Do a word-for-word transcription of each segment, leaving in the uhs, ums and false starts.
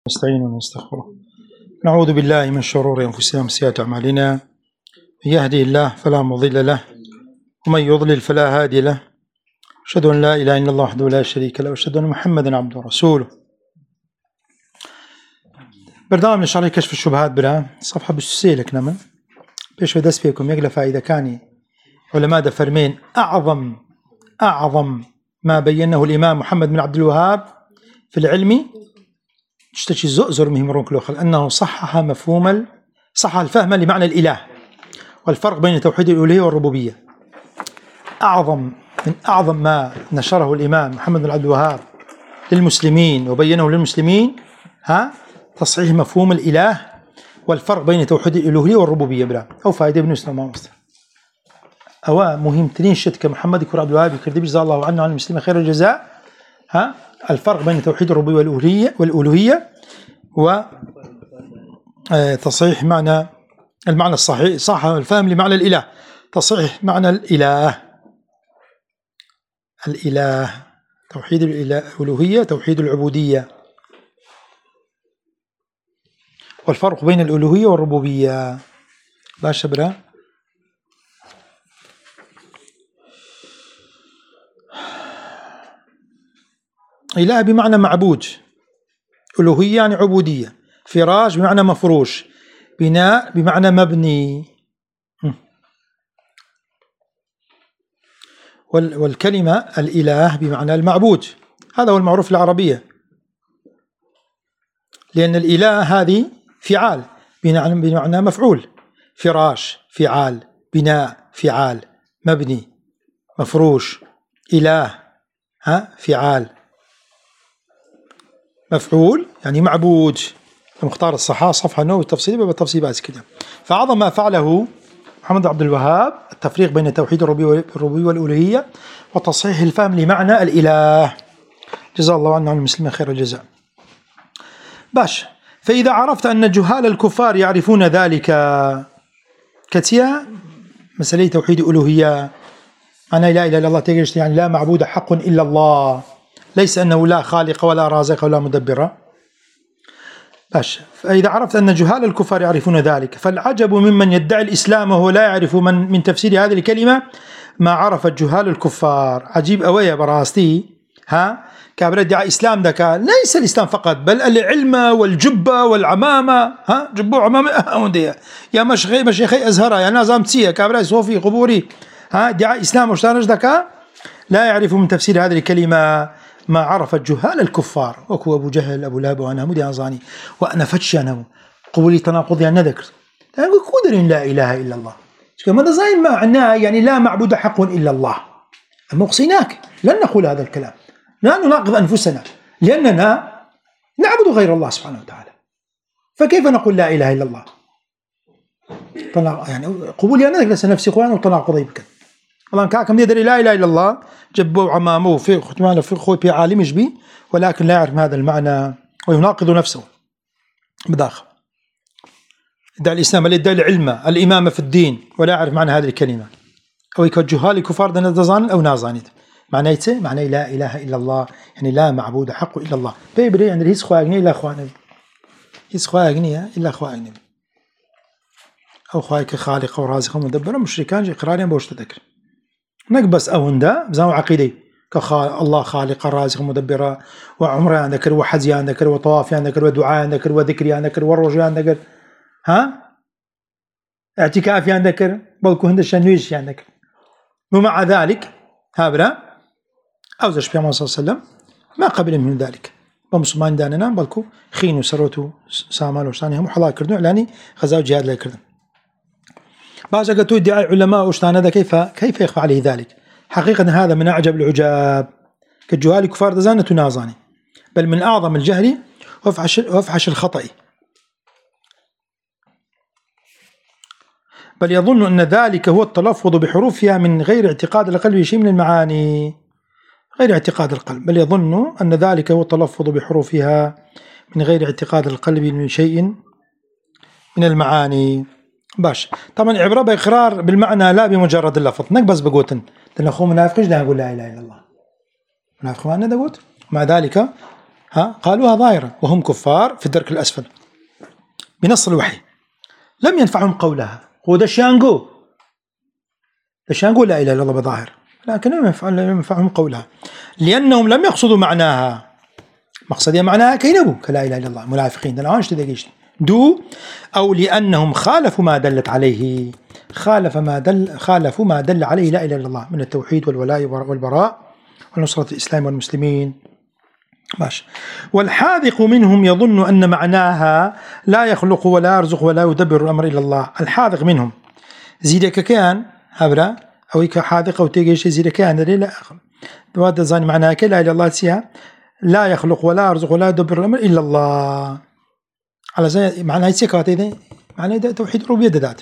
نستعين ونستغفره. نعوذ بالله من شرور أنفسنا ومن سيئات أعمالنا، من يهدي الله فلا مضل له ومن يضلل فلا هادي له. أشهد أن لا إله إلا الله وحده لا شريك له وأشهد أن محمدا عبده ورسوله. برنامج نشرح كشف الشبهات برا صفحة بالسيلك نما بيش ودس فيكم يقلى فإذا كان علماء دفرمين أعظم أعظم ما بينه الإمام محمد بن عبد الوهاب في العلم تشتكي زؤزر مهم رونكلوخل أنه صحح مفهوم صحح الفهم لمعنى الإله والفرق بين توحيد الألوهية والربوبية. أعظم من أعظم ما نشره الإمام محمد بن عبد الوهاب للمسلمين وبينه للمسلمين ها تصحيح مفهوم الإله والفرق بين توحيد الألوهية والربوبية بلا أو فائدة بن مسلم مصر أو مهم تنين شتك محمد بن عبد الوهاب يكردي جزاه الله عنه عن المسلمين خير الجزاء. ها الفرق بين توحيد الربوبية والألوهية والألوهية وتصحيح معنى المعنى الصحيح صح الفهم لمعنى الإله، تصحيح معنى الإله الإله توحيد الألوهية توحيد العبودية والفرق بين الألوهية والربوبية. باش برا إله بمعنى معبود، ألوهية يعني عبودية، فراش بمعنى مفروش، بناء بمعنى مبني. والكلمة الإله بمعنى المعبود، هذا هو المعروف في العربية، لأن الإله هذه فعال بمعنى مفعول، فراش فعال، بناء فعال، مبني مفروش، إله ها فعال مفعول يعني معبود. مختار الصحاح صفحة نو التفصيل بالتفصيل بس كده. فأعظم ما فعله محمد عبد الوهاب التفريق بين توحيد الربوبية والألوهية وتصحيح الفهم لمعنى الإله، جزاه الله عنا عن المسلمين خير الجزاء. باش فإذا عرفت أن جهال الكفار يعرفون ذلك كتيا مسألة توحيد الألوهية أنا لا إله إلا الله تجلس يعني لا معبود حق إلا الله، ليس أنه لا خالق ولا رازق ولا مدبر. باش فإذا عرفت أن جهال الكفار يعرفون ذلك فالعجب ممن يدعي الإسلام وهو لا يعرف من من تفسير هذه الكلمة ما عرف جهال الكفار. عجيب أوي براستي ها كابر ادعى إسلام ذاك ليس الإسلام فقط بل العلم والجبة والعمامة ها جبة وعمامة يا مشيخي مشيخي أزهرة يا ناس أمتية كابر صوفي قبوري ها ادعى إسلام وشتانش ذاك لا يعرف من تفسير هذه الكلمة ما عرف جهال الكفار وكو أبو جهل أبو لهب وأنا مدي أنظاني وأنا فتش أنا قولي تناقض يعني ذكر أقول قدر لا إله إلا الله ماذا زين معناه يعني لا معبود حق إلا الله. مقصيناك لن نقول هذا الكلام، لا نناقض أنفسنا لأننا نعبد غير الله سبحانه وتعالى، فكيف نقول لا إله إلا الله؟ يعني قبول يعني ذكر نفسي قوان وتناقضي بك والله كاكم يدري لا إله إلا الله جبوا عمامه في ختمانه في خوي في عالم يشبي ولكن لا يعرف هذا المعنى ويناقض نفسه بداخل. يدعي الإسلام يدعي العلم الإمامة في الدين ولا يعرف معنى هذه الكلمة أو يكجهال الكفار دنا دزان أو نازانيت معناته معنى لا إله إلا الله يعني لا معبود حق إلا الله. بيبري يعني هيس خواجني إلا خوانا هيس خواجني إلا خواجني أو خواك خالق ورازق ومدبر مشركان إقرارين بوش تذكر نقبس أوندا بزاو عقيدة كخال الله خالق رازق مدبر وعمره عندك وحزي عندك وطواف عندك ودعاء عندك وذكر عندك والرجوع عندك ها اعتكاف عندك بلكو هند الشنويش عندك. ومع ذلك هابرا أوزش في الله صلى الله عليه وسلم ما قبل من ذلك بمسلمان داننا بلكو خين وسروتو سامال وشانهم وحلا كردو إعلاني غزاو جهاد لا كردن. بعض قالوا ادعاء العلماء وشتان هذا كيف كيف يخفى عليه ذلك؟ حقيقة هذا من أعجب العجاب كجهال كفار دزانة نازاني بل من أعظم الجهل وافحش وافحش الخطأ، بل يظن أن ذلك هو التلفظ بحروفها من غير اعتقاد القلب شيء من المعاني، غير اعتقاد القلب بل يظن أن ذلك هو التلفظ بحروفها من غير اعتقاد القلب من شيء من المعاني. باش طبعا عبارة بإقرار بالمعنى لا بمجرد اللفظ نقبس بقوتن لأن أخوه منافقش لا يقول لا إله إلا الله منافق ما أنا قلت مع ذلك ها قالوها ظاهرا وهم كفار في الدرك الأسفل بنص الوحي، لم ينفعهم قولها. ودشانقو دشانقو لا إله إلا الله بظاهر، لكن لم ينفعهم قولها لأنهم لم يقصدوا معناها. مقصدها معناها كينبو كلا إله إلا الله منافقين دو، أو لأنهم خالفوا ما دلت عليه، خالف ما دل خالفوا ما دل عليه لا إله إلا الله من التوحيد والولاء والبراء ونصرة الإسلام والمسلمين. ماشي. والحاذق منهم يظن أن معناها لا يخلق ولا يرزق ولا يدبر الأمر إلا الله. الحاذق منهم زيدك كان هبرا أو كحاذق أو تيجيش زيدك كان لا هذا زين معناها لا إله إلا الله سيها لا يخلق ولا يرزق ولا يدبر الأمر إلا الله. على زي معناها سيكات إذا معناها توحيد الربوبية دات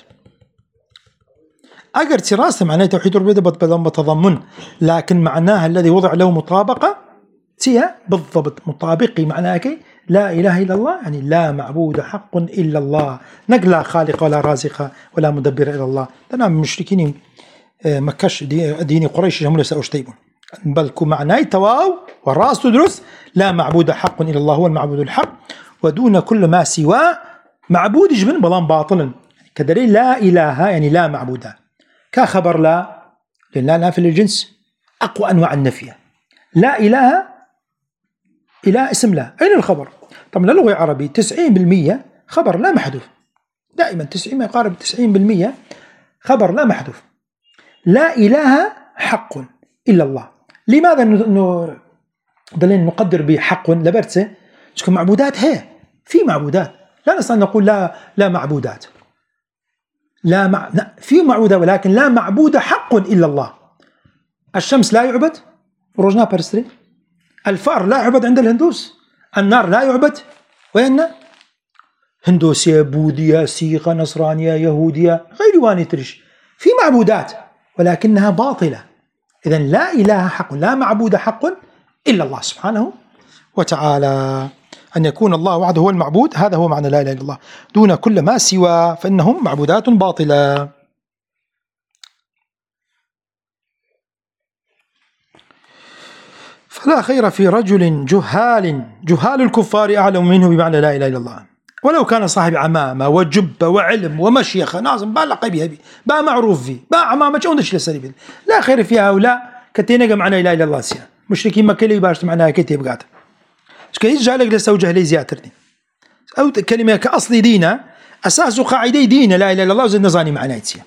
أجر تراسة معناها توحيد الربوبية بتضمن، لكن معناها الذي وضع له مطابقة سيها بالضبط مطابقي معناها كي لا إله إلا الله، يعني لا معبود حق إلا الله، نقلا خالق ولا رازق ولا مدبر إلا الله. أنا مشركين مكش ديني قريش هم لسه أشتيبون بل معناه تواو والراس تدرس لا معبود حق إلا الله هو المعبود الحق، ودون كل ما سواه معبود جبن بلان باطلا كدليل لا إله يعني لا معبود كخبر لا، لأن لا نافل الجنس أقوى أنواع النفي. لا إله إله اسم لا، أين الخبر؟ طبعا اللغة العربية تسعين بالمئة خبر لا محذوف، دائما تسعين ما يقارب تسعين بالمئة خبر لا محذوف. لا إله حق إلا الله، لماذا ن نقدر بحق لبرتسه؟ تكون معبودات هي في معبودات، لا نستطيع نقول لا لا معبودات، لا مع لا في معبودة ولكن لا معبود حق إلا الله. الشمس لا يعبد روجنا برستري، الفأر لا يعبد عند الهندوس، النار لا يعبد وين هندوسية بوذية سيخة نصرانية يهودية غير واني ترش، في معبودات ولكنها باطلة. إذن لا إله حق لا معبود حق إلا الله سبحانه وتعالى، أن يكون الله وحده هو المعبود، هذا هو معنى لا إله إلا الله، دون كل ما سوى فإنهم معبودات باطلة. فلا خير في رجل جهال جهال الكفار أعلم منه بمعنى لا إله إلا الله، ولو كان صاحب عمامة وجبة وعلم ومشيخة ناظم با لقبها بي با معروف فيه با عمامة شونش لسريب لا خير فيها هؤلاء كتينك معنى لا إله إلا الله سيا مشركين مكة اللي باشت معناها كتير بقاته كيس جعلك لسوجه لي زياترني أو كلمة كأصل دينا أساس قاعدة دين لا إله إلا الله وزد نظاني معناه سيا.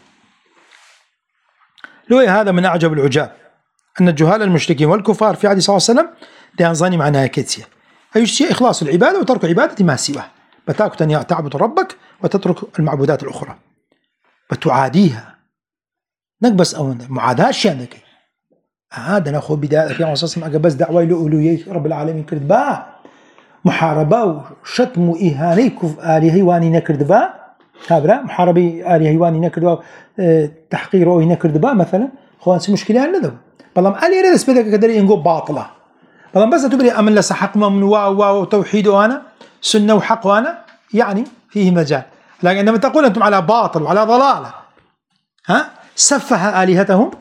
لو هذا من أعجب العجاب أن الجهال المشركين والكفار في عهد صلى الله عليه وسلم لأنظاني معناها كتير أي شيء إخلاص العبادة وترك عبادة ما سواه، بتاكت أن تعبد ربك وتترك المعبودات الأخرى بتعاديها نقبس أو معاداة شأنك هذا نأخذ بداية في عصاصم أقبس دعوة لأولوية رب العالمين كرد با محاربة وشتم وإهاني كف آلي هيواني نكرد با هابرا محاربي آلي هيواني نكرد با تحقير أو نكرد با مثلا خوانسي مشكلة هذا بلام آلي رأس بدك قدر ينقو باطلة بلام بس تبري أمن لسا حق من واو واو توحيد وأنا سنة وحق وأنا يعني فيه مجال، لكن عندما تقول أنتم على باطل وعلى ضلالة ها سفه آلهتهم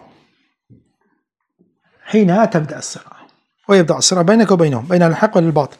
حينها تبدأ الصراع ويبدأ الصراع بينك وبينهم بين الحق والباطل.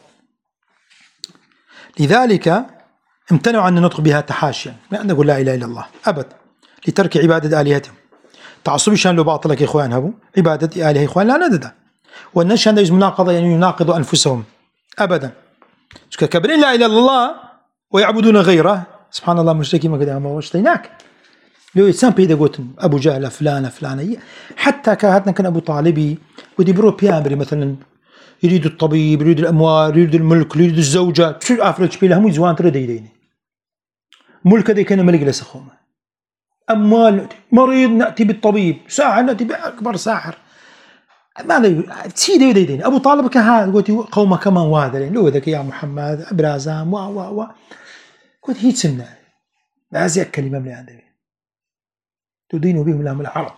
لذلك امتنعوا عن النطق بها تحاشيا لا نقول لا إله إلا الله أبد لترك عبادة آلهتهم تعصبي شان لو باطلك يا إخوان هبو عبادة آلهة إخوان لا نددا والنشان يجب مناقضة يعني يناقضوا أنفسهم أبدا كبرين لا إله إلا الله ويعبدون غيره سبحان الله مشركين ما قد ما وشتيناك لو يتسام بيدا قلت أبو جهل فلانة فلانة حتى كهاتنا كان أبو طالبي ودي برو بيامري مثلا يريد الطبيب يريد الأموال يريد الملك يريد الزوجة شو أفرج بيلا هم يزوان تردي ديني ملك ذي كان ملك لسخومة أموال مريض نأتي بالطبيب ساحر نأتي بأكبر ساحر ماذا تسيدي ديدين أبو طالب كهذا قلت قومه كمان واذلين لو ذاك يا محمد أبرازام وا وا وا قلت هي سنة هذه الكلمة من عندي تدين بهم لهم العرب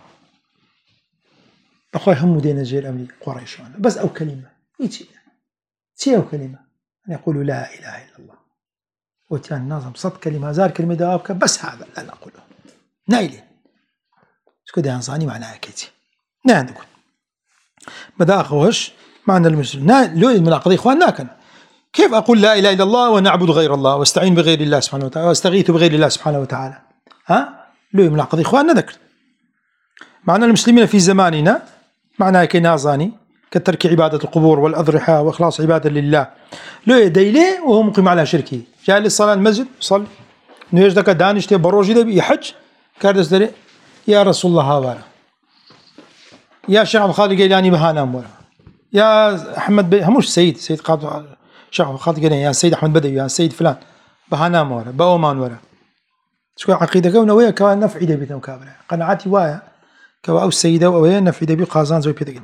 أخوي هم دين الجيل أمري قريش بس أو كلمة يجي تي أو كلمة أن يقولوا لا إله إلا الله وتيان النظم صد كلمة زار كلمة دوابك بس هذا لا نقوله نايلين شكو أنصاني معناها كيتي نعم نقول بدأ أخوش معنى المسلم نا لو المناقضة إخواننا كان كيف أقول لا إله إلا الله ونعبد غير الله واستعين بغير الله سبحانه وتعالى واستغيث بغير الله سبحانه وتعالى؟ ها؟ لو ملاحظ إخواننا ذكر معنى المسلمين في زماننا معناه كنازاني كترك عبادة القبور والأضرحة وإخلاص عبادة لله لو يديلي وهو مقيم على شركه جاء للصلاة المسجد صل نيجدك دانشتي بروجي دبي يحج كاردس دري يا رسول الله هاوارا يا شيخ عبد الخالق الجيلاني بهانا مورا يا أحمد بي هموش سيد سيد قاضي شيخ عبد الخالق الجيلاني يا سيد أحمد بدوي يا سيد فلان بهانا مورا بأومان ورا شو عقيدة كونه ويا كان نفع دبي ثم كابرة قناعاتي وايا كوا أو السيدة ويا نفع دبي قازان زوي بيدقني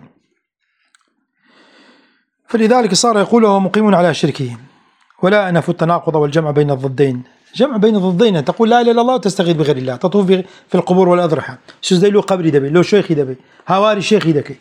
فلذلك صار يقول وهو مقيم على شركه ولا أنف التناقض والجمع بين الضدين جمع بين الضدين تقول لا إله إلا الله وتستغيث بغير الله تطوف في القبور والأضرحة شو زي له قبري دبي له شيخي دبي هواري شيخي دكي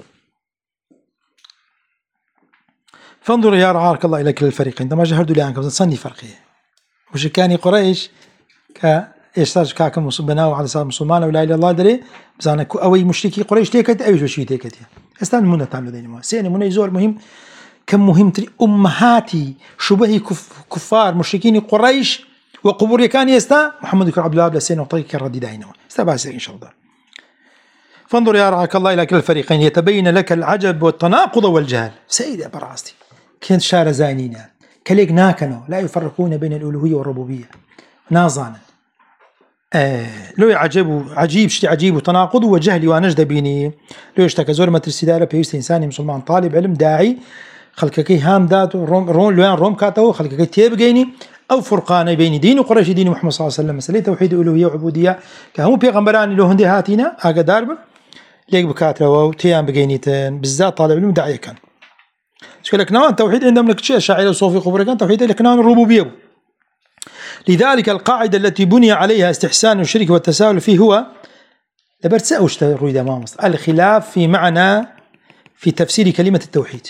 فانظر يا رعاك الله إلى كلا الفريقين عندما جهردوا لي عنك تصني فرقية وش كان قريش ك يستاج كاكم بناو على سبيل مسلمان ولا إله إلا الله دري بزانا أوي مشركي قريش تيكت أوي شو تيكت استان منا تعملوا ذي ما سين منا يزور مهم كم مهم تري أمهاتي شبه كف كفار مشركين قريش وقبور كان يستا محمد بن عبد الله بن سين وطريق الردي داينه استبعد إن شاء الله. فانظر يا رعاك الله إلى كلا الفريقين يتبين لك العجب والتناقض والجهل سيد براستي كنت شار زانينا كليك ناكنوا لا يفرقون بين الألوهية والربوبية نازانا آه لو يعجب عجيب شتي عجيب وتناقض وجهل ونجد بيني لو يشتكى زور ما ترسيداره بيست إنساني مسلمان طالب علم داعي خلقك هام داتو روم روم لوين روم كاتو خلقك تيب جيني أو فرقان بين دين وقريش دين محمد صلى الله عليه وسلم مسألة توحيد الألوهية وعبودية كهم بيغمبران له هندي هاتينا أجا دارب ليك بكاتره وتيام بجينيتين بالذات طالب علم داعي كان شكل لك نوع توحيد عندهم لك شيء شاعر وصوفي قبر كان توحيد لك نوع الربوبية. لذلك القاعدة التي بني عليها استحسان الشرك والتساهل فيه هو لبرتسأ وش تروي ده ما مصر الخلاف في معنى في تفسير كلمة التوحيد.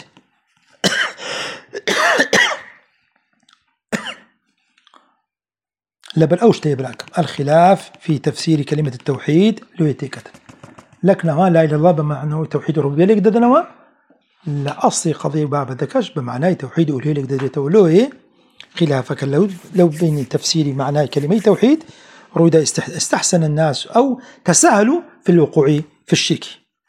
لبل أوش تيبراك الخلاف في تفسير كلمة التوحيد لو يتكت لك نوا لا إله إلا الله بمعنى توحيد الربوبية لك ده نوا لا أصلي قضية باب ذكش بمعنى توحيد الألوهية لك ده تولوه خلافك لو لو بين تفسير معنى كلمة توحيد رويد استحسن الناس أو تساهلوا في الوقوع في الشرك.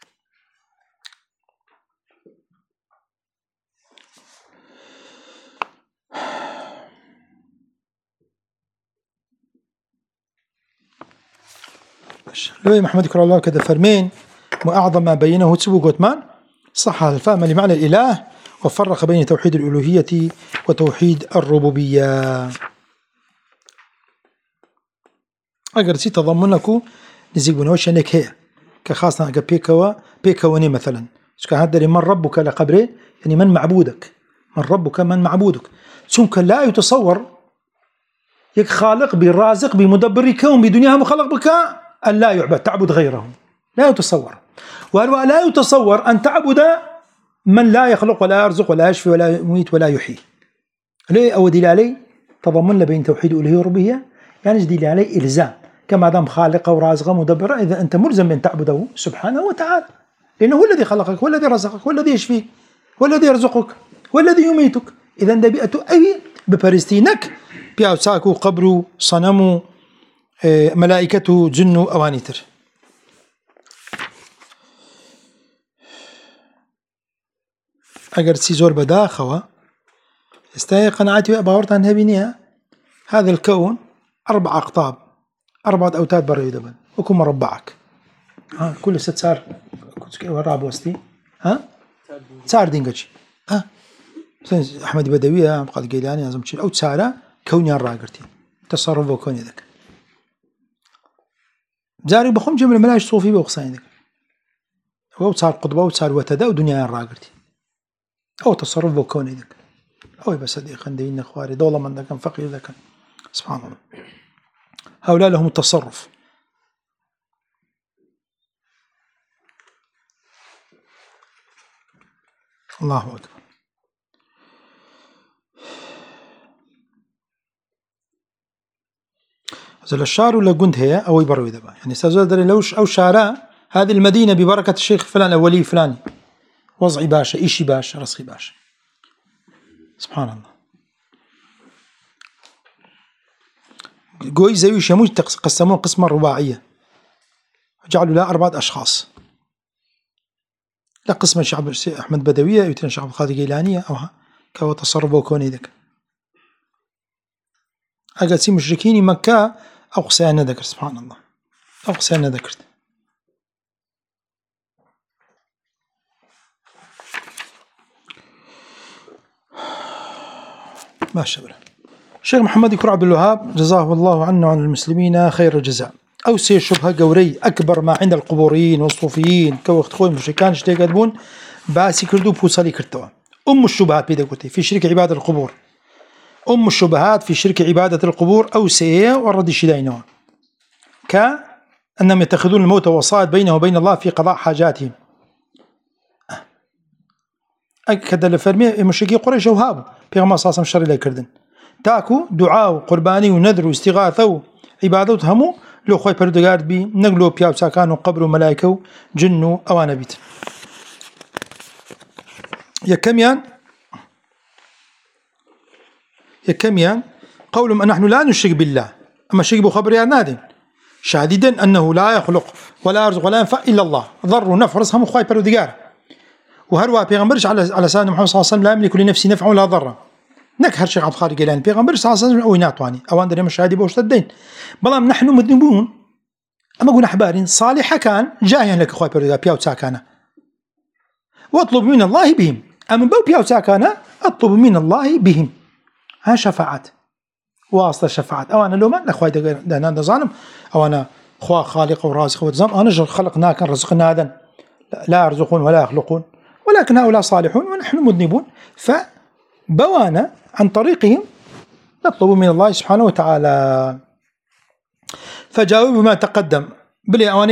لو محمد كرر الله كذا فرمين وأعظم ما بينه تسبو قوتمان صح الفهم لمعنى الإله وفرق بين توحيد الألوهية وتوحيد الربوبية. أجر سي تضمنكو نزيق بنوش أنك هي كخاصة أجر بيكوا بيكواني مثلا شو هذا من ربك لقبره يعني من معبودك من ربك من معبودك سمك لا يتصور يك خالق بالرازق بمدبر كون بدنياها مخلق بك أن لا يعبد تعبد غيره لا يتصور. وهو لا يتصور أن تعبد من لا يخلق ولا يرزق ولا يشفي ولا يميت ولا يحيي. ليه أو دليل عليه تضمن بين توحيد الألوهية والربوبية يعني دليل عليه إلزام كما دام خالقه ورازقه مدبره إذا أنت ملزم بأن تعبده سبحانه وتعالى لأنه هو الذي خلقك هو الذي رزقك هو الذي يشفيك هو الذي يرزقك هو الذي يميتك. إذا دبيئة أي بفرستينك بيأوساكو قبرو صنمو ملائكته جنو أوانيتر. أجر سيزور بداخوة استهي قناعتي وأباورتها نهبينيها هذا الكون أربع أقطاب أربعة أوتاد برا يدبن وكم مربعك ها كل ست صار وراب وستي ها صار دينجتش ها أحمد بدوية قد جيلاني لازم تشيل أو تسارة كوني الراجرتي تصرف وكوني ذاك جاري بخم جمل ملاش صوفي بوقصين ذاك هو صار قطبة وصار وتدا ودنيا الراجرتي أو تصرف وكوني ذاك أو بس هذه خندين إخواري دولة من ذاك فقير ذاك سبحان الله هؤلاء لهم التصرف. الله أكبر. زل الشعر ولا قند هي أو يبروي ذبا يعني استزاد لوش أو شعراء هذه المدينة ببركة الشيخ فلان أو ولي فلان وضعي باشا إيشي باشا رصي باشا سبحان الله. قوي زيوش يموج قسموه قسمة رباعية، جعلوا لها أربعة أشخاص، لا قسم الشعب أحمد بدوية يتن شعب القادر جيلانية أو كوا تصرف وكوني ذك أجلسي مشركين مكة أو قسينا ذكر سبحان الله أو قسينا ذكرت ما شبه. الشيخ محمد يكر عبد الوهاب جزاه الله عنا وعن المسلمين خير الجزاء. أو سي شبهة قوري أكبر ما عند القبوريين والصوفيين كوقت خوي مشركان شتي قدبون باسي كردو بوصلي كرتوا. أم الشبهات بيدا قلتي في شرك عبادة القبور، أم الشبهات في شرك عبادة القبور أو سي ورد شدينها كأنهم يتخذون الموت وصاعد بينه وبين الله في قضاء حاجاتهم. أكد الفرمي مشركي قريش وهابوا في غمار صاصم الشر إلى كردن تاكو دعاء قرباني ونذر واستغاثة وعبادة همو لو خوي بردقارد بي نقلوا بياو ساكانوا قبروا ملائكة جنوا أوانا بيت يكميان يكميان قولهم أن نحن لا نشرك بالله أما الشرك بخبر يا نادن شاهدا أنه لا يخلق ولا يرزق ولا ينفع إلا الله ضر ونفع رزقهم خوي بردقار وهروا بيغمبرش على على سيدنا محمد صلى الله عليه وسلم لا يملك لنفسه نفعا ولا ضرا نكهر شيخ عبد الخالق الجيلاني بيغمبرش صلى الله عليه وسلم أو يناطواني أو عندنا مشاهدي بوشت الدين بلام نحن مذنبون أما قلنا أحبارين صالحة كان جاهيا لك خوي بردقار بياو تساكانا واطلب من الله بهم أما بو بياو تساكانا اطلب من الله بهم ها شفاعات واصل الشفاعات أو أنا لو ما أخوي دهنا ظالم أو أنا خوا خالق ورازق وتزام أنا جل خلقنا كان رزقنا هذا لا يرزقون ولا يخلقون ولكن هؤلاء صالحون ونحن مذنبون فبوانا عن طريقهم نطلب من الله سبحانه وتعالى. فجاوب بما تقدم بلي